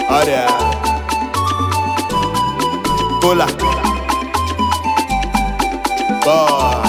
Ọrịa Kola Boy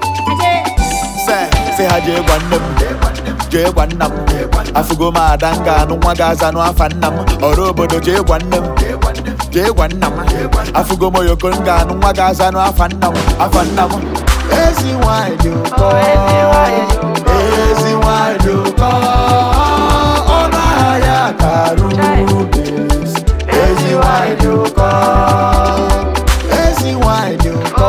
Say ha jee gwa nne m jee gwa nna m afụgo m ada m ga-anụ nwa ga-aza n'afa nna m ọrụ obodo jee gwa nne m jee gwa nna m afụgo m oyoko m ga-anụ nwa ga-aza n'afa nna m afa nna m ezi nwanyị dị ụkọ ezi nwanyị dị ụkọ ọnụ ahịa karụ ezi nwanyị dị ụkọ ezi nwanyị dị ụkọ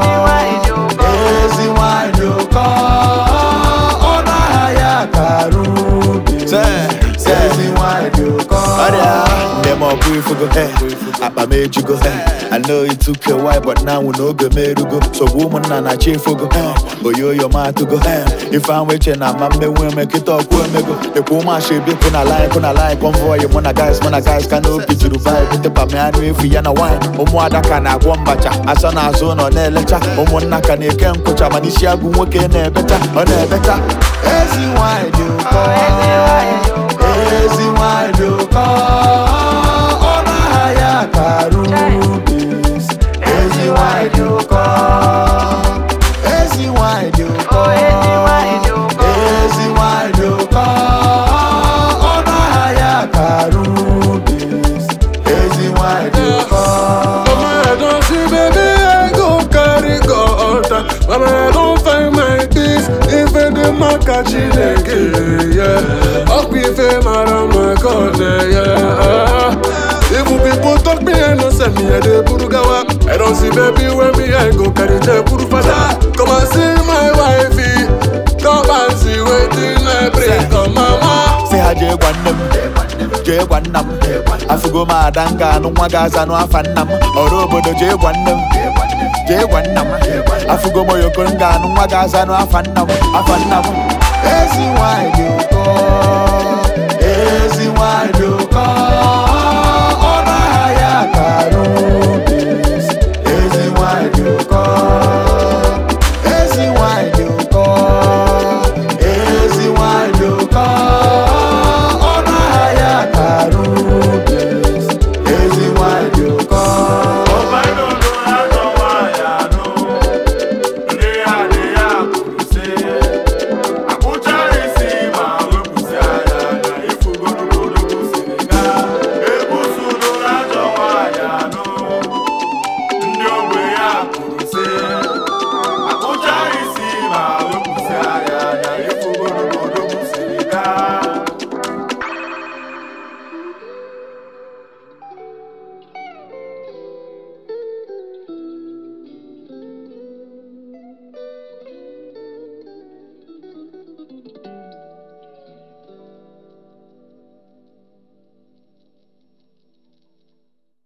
ezi nwanyị dị ụkọ ọnụ ahịa karụ ezi nwanyị dị ụkọ ọrịa dem ọ bụ ifugo akpa m ejugo I know it took a while but now we know oge m erugo sogbu ụmụnna na chi efogo oyoyo m atụgo ife anwụ eche na ama mmenwu eme kịta ọkụ emego ekwe ụmụashi ebi kụ na line convoy mụ na guys ka n'obi juru vibe tepa m anụ efu ya na wine ụmụada ka na-agwọ mbacha asa n'azụ ụlọ na-elecha ụmụnna ka na-eke nkwụcha mana isi agụ nwoke na-ebecha ọ na-ebecha ezi nwanyị dị ụkọ ezi nwanyị dị ụkọ ọnụ ahịa karụ ezi nwanyị dị ụkọ ezi nwanyị dị ụkọ ezi nwanyị dị ụkọ ọnụ ahịa karụ ezi nwanyị dị ụkọ. Mama, I don't see baby, I go carry go all time. Mama, I don't find my peace if I do my catching again, yeah. Up if I'm around my corner, yeah. If people talk me, I don't send me a day Purugawa. I don't see baby when me, I go carry the Puru Fata. Come and see my wifey. Come and see waiting I bring come mama. Say ha jee gwa nne m jee gwa nna m afụgo m ada m ga-anụ nwa ga-aza n'afa nna m ọrụ obodo jee gwa nne m jee gwa nna m afụgo m oyoko m ga-anụ nwa ga-aza n'afa nna m afa nna m ezi nwanyị dị ụkọ